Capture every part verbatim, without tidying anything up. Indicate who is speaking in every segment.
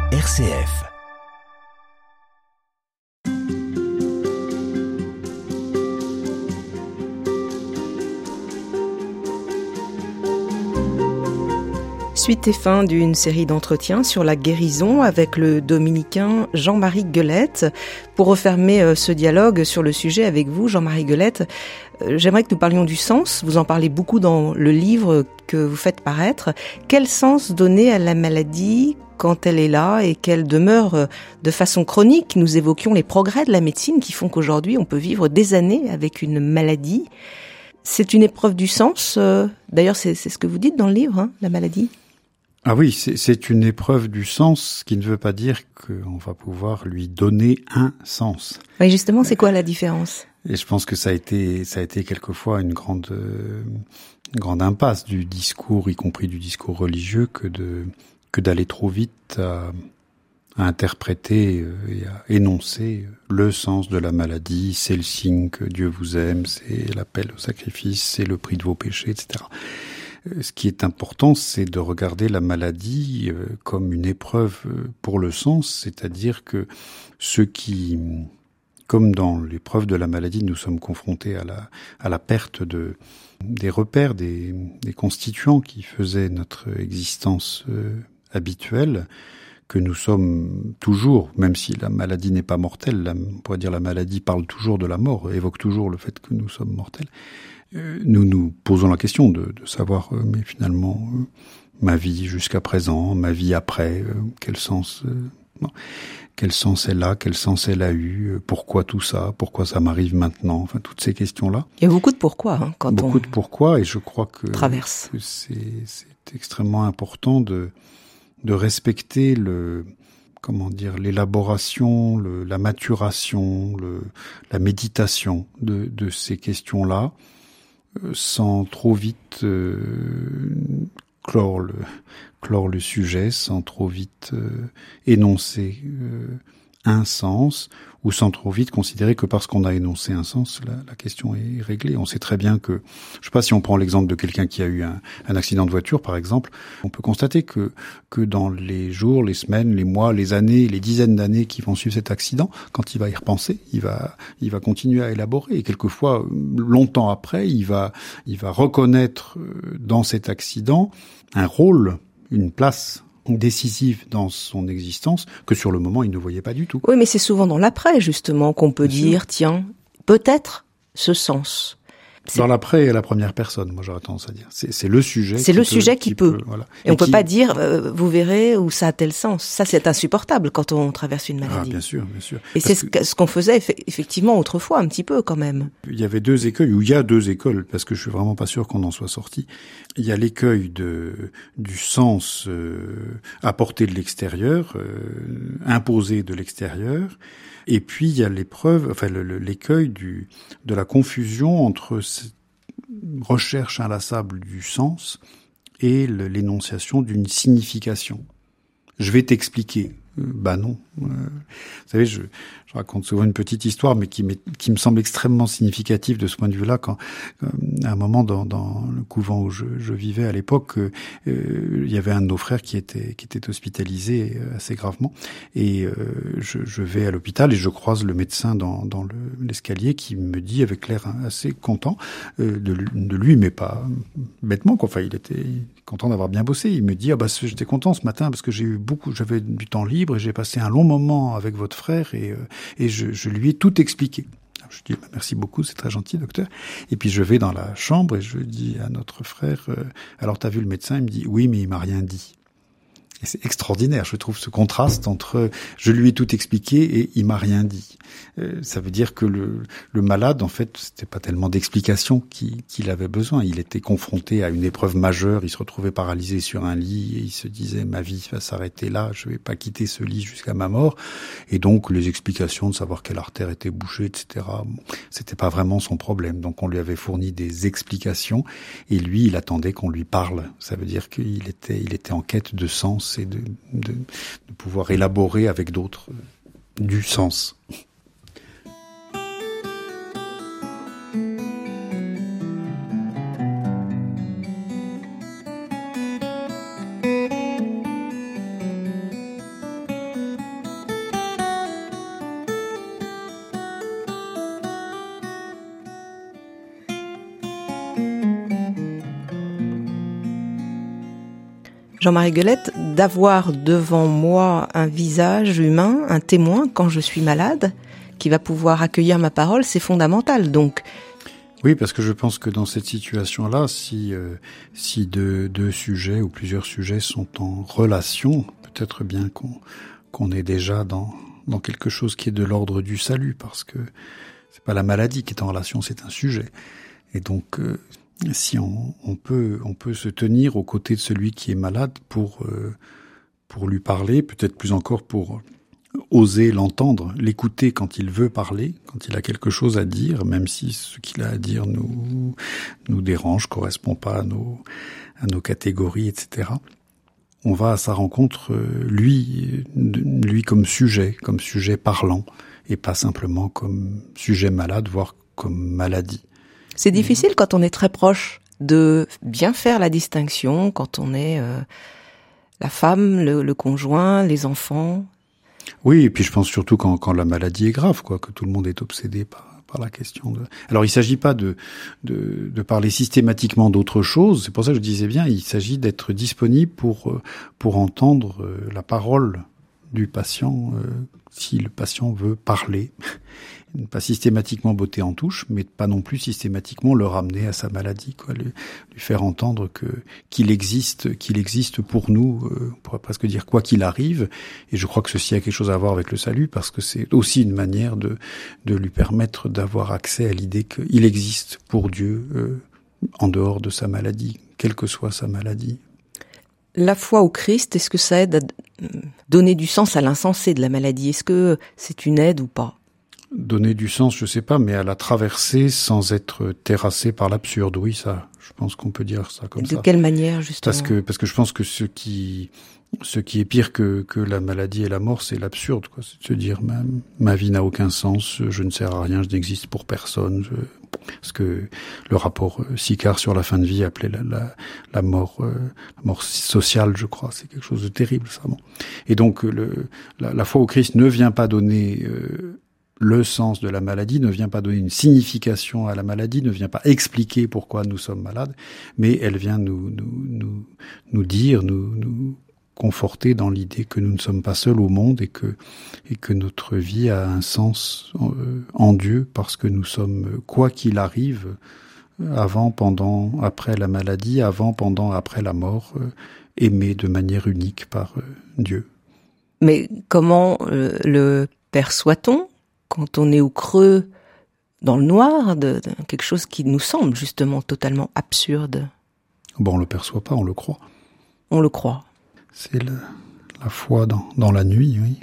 Speaker 1: R C F.
Speaker 2: Suite et fin d'une série d'entretiens sur la guérison avec le dominicain Jean-Marie Guelette. Pour refermer ce dialogue sur le sujet avec vous, Jean-Marie Guelette, j'aimerais que nous parlions du sens. Vous en parlez beaucoup dans le livre que vous faites paraître. Quel sens donner à la maladie quand elle est là et qu'elle demeure de façon chronique? Nous évoquions les progrès de la médecine qui font qu'aujourd'hui on peut vivre des années avec une maladie. C'est une épreuve du sens. D'ailleurs, c'est, c'est ce que vous dites dans le livre, hein, la maladie.
Speaker 3: Ah oui, c'est, c'est une épreuve du sens, ce qui ne veut pas dire qu'on va pouvoir lui donner un sens.
Speaker 2: Oui, justement, c'est quoi la différence?
Speaker 3: Et je pense que ça a été, ça a été quelquefois une grande, euh, une grande impasse du discours, y compris du discours religieux, que de, que d'aller trop vite à, à interpréter et à énoncer le sens de la maladie. C'est le signe que Dieu vous aime, c'est l'appel au sacrifice, c'est le prix de vos péchés, et cetera. Ce qui est important, c'est de regarder la maladie comme une épreuve pour le sens, c'est-à-dire que ceux qui, comme dans l'épreuve de la maladie, nous sommes confrontés à la, à la perte de, des repères, des, des constituants qui faisaient notre existence euh, habituelle, que nous sommes toujours, même si la maladie n'est pas mortelle, la, on pourrait dire la maladie parle toujours de la mort, évoque toujours le fait que nous sommes mortels. Nous nous posons la question de, de savoir, euh, mais finalement, euh, ma vie jusqu'à présent, ma vie après, euh, quel sens, euh, bon, quel sens elle a, quel sens elle a eu, euh, pourquoi tout ça, pourquoi ça m'arrive maintenant, enfin toutes ces questions-là.
Speaker 2: Il y a beaucoup de pourquoi hein, quand
Speaker 3: beaucoup
Speaker 2: on
Speaker 3: beaucoup de pourquoi, et je crois que,
Speaker 2: traverse.
Speaker 3: que c'est, c'est extrêmement important de de respecter le comment dire, l'élaboration, le, la maturation, le, la méditation de, de ces questions-là, euh, sans trop vite euh, clore le, clore le sujet, sans trop vite euh, énoncer euh, un sens, ou sans trop vite considérer que parce qu'on a énoncé un sens, la, la question est réglée. On sait très bien que, je sais pas si on prend l'exemple de quelqu'un qui a eu un, un accident de voiture, par exemple, on peut constater que que dans les jours, les semaines, les mois, les années, les dizaines d'années qui vont suivre cet accident, quand il va y repenser, il va il va continuer à élaborer, et quelquefois, longtemps après, il va il va reconnaître dans cet accident un rôle, une place décisive dans son existence que sur le moment il ne voyait pas du tout.
Speaker 2: Oui, mais c'est souvent dans l'après justement qu'on peut
Speaker 3: Bien
Speaker 2: dire
Speaker 3: sûr.
Speaker 2: tiens, peut-être ce sens. C'est...
Speaker 3: Dans l'après, à la première personne, moi j'aurais tendance à dire. C'est, c'est le sujet.
Speaker 2: C'est
Speaker 3: qui
Speaker 2: le
Speaker 3: peut,
Speaker 2: sujet qui, qui peut. peut
Speaker 3: voilà.
Speaker 2: Et, Et on
Speaker 3: qui...
Speaker 2: peut pas dire euh, vous verrez où ça a tel sens. Ça c'est insupportable quand on traverse une maladie.
Speaker 3: Ah, bien sûr, bien sûr.
Speaker 2: Et
Speaker 3: Parce
Speaker 2: c'est
Speaker 3: que...
Speaker 2: ce qu'on faisait effectivement autrefois un petit peu quand même.
Speaker 3: Il y avait deux écueils, ou il y a deux écoles, parce que je suis vraiment pas sûr qu'on en soit sorti. Il y a l'écueil de du sens euh, apporté de l'extérieur, euh, imposé de l'extérieur. Et puis il y a l'épreuve, enfin le, le, l'écueil du de la confusion entre cette recherche inlassable du sens et le, l'énonciation d'une signification. Je vais t'expliquer. Euh, bah non. Euh, vous savez, je, je raconte souvent une petite histoire, mais qui, qui me semble extrêmement significative de ce point de vue-là. Quand, euh, à un moment, dans, dans le couvent où je, je vivais à l'époque, euh, il y avait un de nos frères qui était, qui était hospitalisé assez gravement, et euh, je, je vais à l'hôpital et je croise le médecin dans, dans le, l'escalier qui me dit avec l'air assez content euh, de, de lui, mais pas bêtement, quoi. Enfin, il était content d'avoir bien bossé. Il me dit ah bah j'étais content ce matin parce que j'ai eu beaucoup, j'avais du temps libre et j'ai passé un long moment avec votre frère et euh, et je, je lui ai tout expliqué. Je dis bah, merci beaucoup, c'est très gentil, docteur. Et puis je vais dans la chambre et je dis à notre frère euh, alors t'as vu le médecin? Il me dit oui, mais il m'a rien dit. Et c'est extraordinaire, je trouve, ce contraste entre je lui ai tout expliqué et il m'a rien dit. Euh, ça veut dire que le, le malade, en fait, c'était pas tellement d'explications qu'il, qu'il avait besoin. Il était confronté à une épreuve majeure, il se retrouvait paralysé sur un lit et il se disait ma vie va s'arrêter là, je vais pas quitter ce lit jusqu'à ma mort. Et donc les explications de savoir quelle artère était bouchée, et cetera, bon, c'était pas vraiment son problème. Donc on lui avait fourni des explications et lui, il attendait qu'on lui parle. Ça veut dire qu'il était, il était en quête de sens et de, de, de pouvoir élaborer avec d'autres du sens.
Speaker 2: Jean-Marie Guelette, d'avoir devant moi un visage humain, un témoin quand je suis malade, qui va pouvoir accueillir ma parole, c'est fondamental. Donc,
Speaker 3: oui, parce que je pense que dans cette situation-là, si euh, si deux, deux sujets ou plusieurs sujets sont en relation, peut-être bien qu'on qu'on est déjà dans dans quelque chose qui est de l'ordre du salut, parce que c'est pas la maladie qui est en relation, c'est un sujet. Et donc, euh, si on, on peut on peut se tenir aux côtés de celui qui est malade pour euh, pour lui parler, peut-être plus encore pour oser l'entendre, l'écouter quand il veut parler, quand il a quelque chose à dire, même si ce qu'il a à dire nous nous dérange, correspond pas à nos à nos catégories, et cetera. On va à sa rencontre, lui, lui comme sujet, comme sujet parlant, et pas simplement comme sujet malade, voire comme maladie.
Speaker 2: C'est difficile quand on est très proche de bien faire la distinction, quand on est euh, la femme, le, le conjoint, les enfants.
Speaker 3: Oui, et puis je pense surtout quand, quand la maladie est grave, quoi, que tout le monde est obsédé par, par la question de... Alors il s'agit pas de, de, de parler systématiquement d'autre chose, c'est pour ça que je disais bien, il s'agit d'être disponible pour, pour entendre la parole du patient, euh, si le patient veut parler. Ne pas systématiquement botter en touche, mais pas non plus systématiquement le ramener à sa maladie, quoi, lui, lui faire entendre que qu'il existe, qu'il existe pour nous, euh, on pourrait presque dire quoi qu'il arrive. Et je crois que ceci a quelque chose à voir avec le salut, parce que c'est aussi une manière de de lui permettre d'avoir accès à l'idée qu'il existe pour Dieu euh, en dehors de sa maladie, quelle que soit sa maladie.
Speaker 2: La foi au Christ, est-ce que ça aide à donner du sens à l'insensé de la maladie? Est-ce que c'est une aide ou pas?
Speaker 3: Donner du sens, je sais pas, mais à la traverser sans être terrassé par l'absurde, oui, ça, je pense qu'on peut dire ça comme
Speaker 2: de
Speaker 3: ça.
Speaker 2: De quelle manière, justement?
Speaker 3: Parce que, parce que je pense que ce qui, ce qui est pire que, que la maladie et la mort, c'est l'absurde, quoi. C'est de se dire, ma, ma vie n'a aucun sens, je ne sers à rien, je n'existe pour personne, je... ce que le rapport euh, Sicard sur la fin de vie appelait la, la, la mort, euh, la mort sociale, je crois. C'est quelque chose de terrible, ça. Bon. Et donc, le, la, la foi au Christ ne vient pas donner, euh, le sens de la maladie, ne vient pas donner une signification à la maladie, ne vient pas expliquer pourquoi nous sommes malades, mais elle vient nous nous nous, nous dire, nous nous conforter dans l'idée que nous ne sommes pas seuls au monde et que et que notre vie a un sens en, en Dieu, parce que nous sommes, quoi qu'il arrive, avant, pendant, après la maladie, avant, pendant, après la mort, aimés de manière unique par Dieu.
Speaker 2: Mais comment euh, le perçoit-on quand on est au creux, dans le noir, de, de quelque chose qui nous semble justement totalement absurde?
Speaker 3: Bon, on le perçoit pas, on le croit.
Speaker 2: On le croit.
Speaker 3: C'est le, la foi dans, dans la nuit, oui.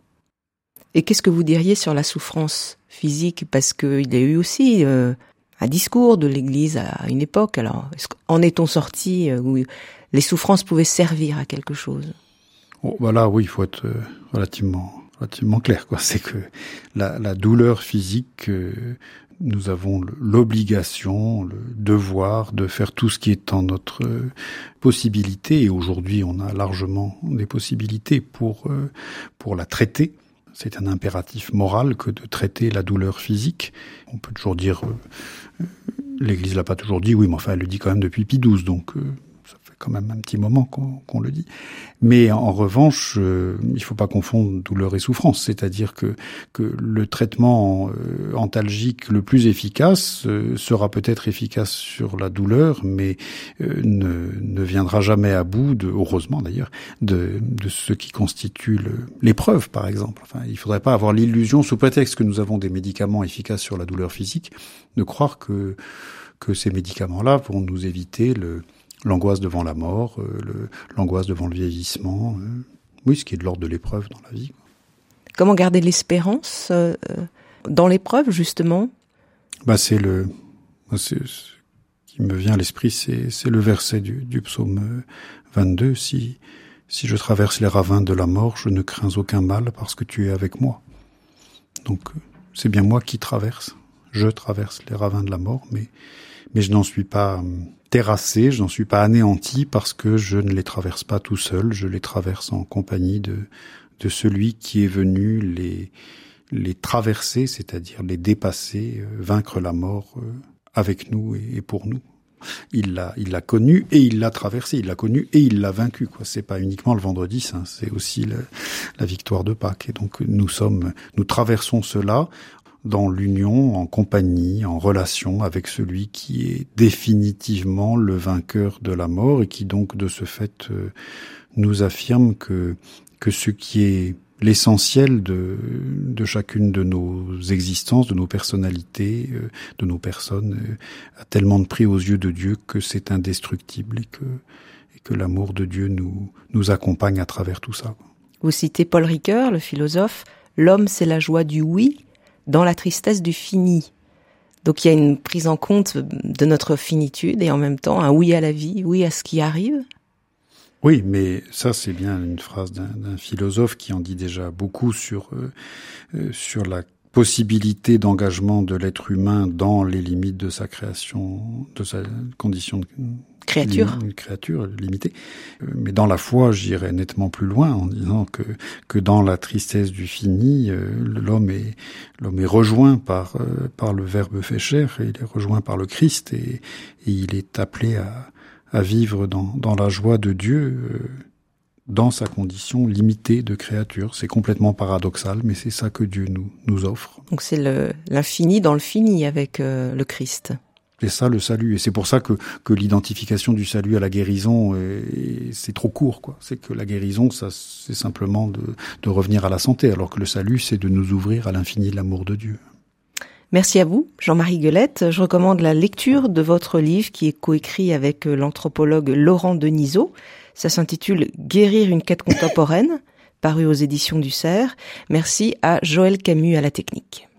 Speaker 2: Et qu'est-ce que vous diriez sur la souffrance physique? Parce qu'il y a eu aussi euh, un discours de l'Église à une époque. Alors, est-ce, en est-on sorti euh, où les souffrances pouvaient servir à quelque chose?
Speaker 3: Oh, voilà, oui, il faut être euh, relativement... relativement clair, quoi. C'est que la, la douleur physique, euh, nous avons l'obligation, le devoir de faire tout ce qui est en notre euh, possibilité. Et aujourd'hui, on a largement des possibilités pour euh, pour la traiter. C'est un impératif moral que de traiter la douleur physique. On peut toujours dire, euh, l'Église l'a pas toujours dit, oui, mais enfin, elle le dit quand même depuis Pie douze, donc. Euh, quand même un petit moment qu'on, qu'on le dit. Mais en revanche, euh, il faut pas confondre douleur et souffrance. C'est-à-dire que, que le traitement euh, antalgique le plus efficace euh, sera peut-être efficace sur la douleur, mais euh, ne, ne viendra jamais à bout, de, heureusement d'ailleurs, de, de ce qui constitue le, l'épreuve, par exemple. Enfin, il faudrait pas avoir l'illusion, sous prétexte que nous avons des médicaments efficaces sur la douleur physique, de croire que, que ces médicaments-là vont nous éviter le l'angoisse devant la mort, euh, le, l'angoisse devant le vieillissement, euh, oui, ce qui est de l'ordre de l'épreuve dans la vie.
Speaker 2: Comment garder l'espérance euh, dans l'épreuve, justement?
Speaker 3: Bah, c'est le, c'est, ce qui me vient à l'esprit, c'est, c'est le verset du, du psaume vingt-deux. Si, si je traverse les ravins de la mort, je ne crains aucun mal parce que tu es avec moi. Donc, c'est bien moi qui traverse. Je traverse les ravins de la mort, mais, mais je n'en suis pas terrassé, je n'en suis pas anéanti parce que je ne les traverse pas tout seul, je les traverse en compagnie de, de celui qui est venu les, les traverser, c'est-à-dire les dépasser, euh, vaincre la mort euh, avec nous et, et pour nous. il l'a, il l'a connu et il l'a traversé, il l'a connu et il l'a vaincu, quoi. C'est pas uniquement le vendredi saint, c'est aussi le, la victoire de Pâques. Et donc nous sommes, nous traversons cela dans l'union, en compagnie, en relation avec celui qui est définitivement le vainqueur de la mort et qui donc de ce fait euh, nous affirme que que ce qui est l'essentiel de de chacune de nos existences, de nos personnalités, euh, de nos personnes euh, a tellement de prix aux yeux de Dieu que c'est indestructible et que et que l'amour de Dieu nous nous accompagne à travers tout ça.
Speaker 2: Vous citez Paul Ricoeur, le philosophe, l'homme c'est la joie du oui dans la tristesse du fini. Donc il y a une prise en compte de notre finitude et en même temps un oui à la vie, oui à ce qui arrive.
Speaker 3: Oui, mais ça c'est bien une phrase d'un, d'un philosophe qui en dit déjà beaucoup sur euh, euh, sur la possibilité d'engagement de l'être humain dans les limites de sa création, de sa condition de
Speaker 2: créature,
Speaker 3: une créature limitée. Mais dans la foi, j'irais nettement plus loin en disant que que dans la tristesse du fini, euh, l'homme est l'homme est rejoint par euh, par le Verbe fait chair, et il est rejoint par le Christ et, et il est appelé à à vivre dans dans la joie de Dieu. Euh, dans sa condition limitée de créature. C'est complètement paradoxal, mais c'est ça que Dieu nous nous offre.
Speaker 2: Donc c'est le, l'infini dans le fini avec euh, le Christ.
Speaker 3: C'est ça le salut, et c'est pour ça que que l'identification du salut à la guérison, est, c'est trop court, quoi. C'est que la guérison, ça, c'est simplement de de revenir à la santé, alors que le salut, c'est de nous ouvrir à l'infini de l'amour de Dieu.
Speaker 2: Merci à vous, Jean-Marie Guelette. Je recommande la lecture de votre livre qui est coécrit avec l'anthropologue Laurent Denisot. Ça s'intitule « Guérir une quête contemporaine », paru aux éditions du Cerf. Merci à Joël Camus à la technique.